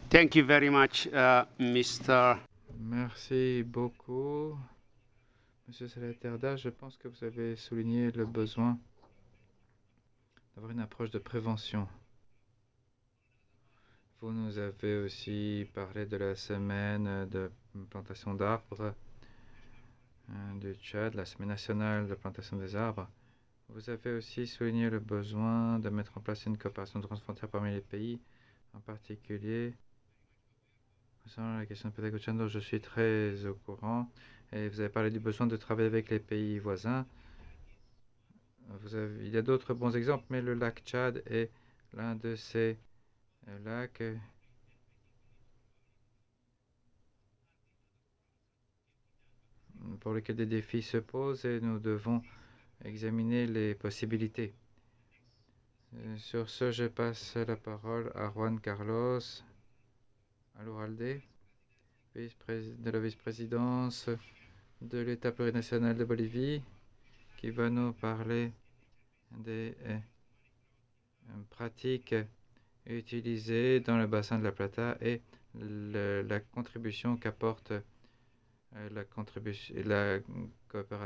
Thank you very much, Mr. Merci beaucoup, Monsieur Salaterda. Je pense que vous avez souligné le besoin d'avoir une approche de prévention. Vous nous avez aussi parlé de la semaine de plantation d'arbres du Tchad, la semaine nationale de plantation des arbres. Vous avez aussi souligné le besoin de mettre en place une coopération transfrontière parmi les pays, en particulier concernant la question de pédagogie dont je suis très au courant. Et vous avez parlé du besoin de travailler avec les pays voisins. Il y a d'autres bons exemples, mais le lac Tchad est l'un de ces lacs pour lesquels des défis se posent et nous devons examiner les possibilités. Sur ce, je passe la parole à Juan Carlos Aluralde, de la vice-présidence de l'État plurinational de Bolivie, qui va nous parler des pratiques utilisées dans le bassin de la Plata et la contribution qu'apporte la coopération